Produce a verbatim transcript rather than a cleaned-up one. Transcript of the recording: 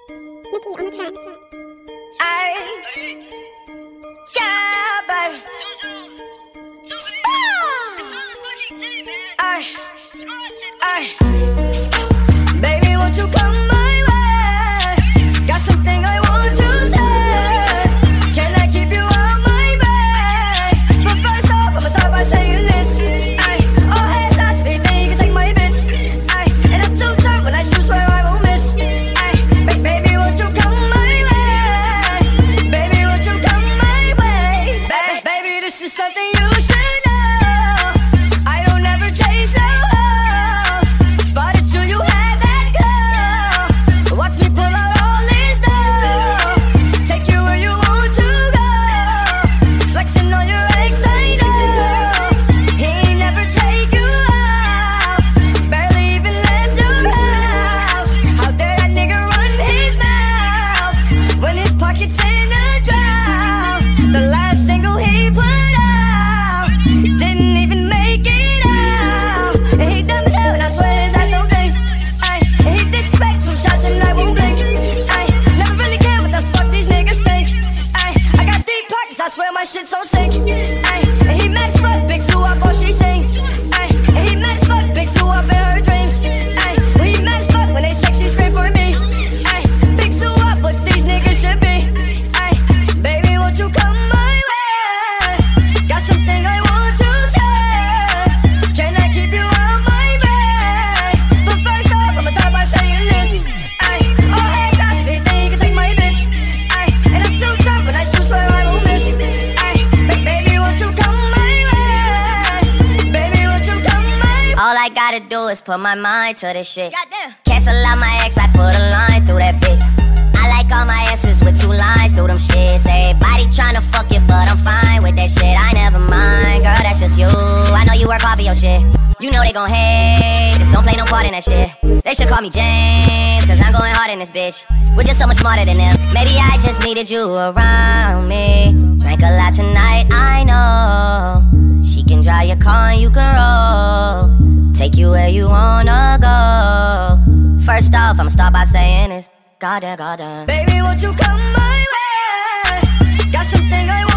Mickey on the track. Ay, yeah, baby. Ay, ay, baby, won't you come my way? Got something I want to say. Can I keep you on my way? But first off, I'ma start by saying this. Ay, all hands shots, if you think you can take my bitch. Ay, and I'm too tight when I shoot, swear I won't miss. Ay, ba- baby, won't you come my way? Baby, won't you come my way? Ba- baby, this is something you should know. I don't ever chase no hoes. Spotted you, you had that girl. Watch me pull out all this dough. Take you where you want to go. Flexing on your ex, I know. He ain't never take you out. Barely even left your house. How dare that nigga run his mouth when his pocket's in a drought? The last single he put out didn't even make it out. And he dumb as hell, and I swear his ass don't blink. Ay, and he disrespect some shots, and I won't blink. Ay, never really care what the fuck these niggas think. Ay, I got deep pockets, I swear my shit's so sick. Ay, and he mad as fuck, big Sue up all she sing. Ay, and he mad as fuck, big Sue up in her dreams. Ay, when he mad as fuck, when they sex, she scream for me. Ay, big Sue up, what these niggas should be. Ay, baby, won't you come my way? Got something I want to say. Can I keep you on my way? But first off, I'ma start by saying this. Ay, all hands shots, if you think you can take my bitch. Ay, and I'm too tough when I shoot, swear I won't miss. Ay, ba- baby, won't you come my way? Baby, won't you come my way? All I gotta do is put my mind to this shit. Goddamn. Cancel out my ex, I put a line through that bitch. I like all my S's with two lines through them shits. Everybody tryna fuck it, but I'm fine with that shit. I never mind, girl, that's just you. I know you work hard for your shit. You know they gon' hate, just don't play no part in that shit. They should call me James, cause I'm going hard in this bitch. We're just so much smarter than them. Maybe I just needed you around me. Drank a lot tonight, I know. She can drive your car and you can roll. Take you where you wanna go. First off, I'ma start by saying this. Goddamn, goddamn. Baby, won't you come my way? Got something I want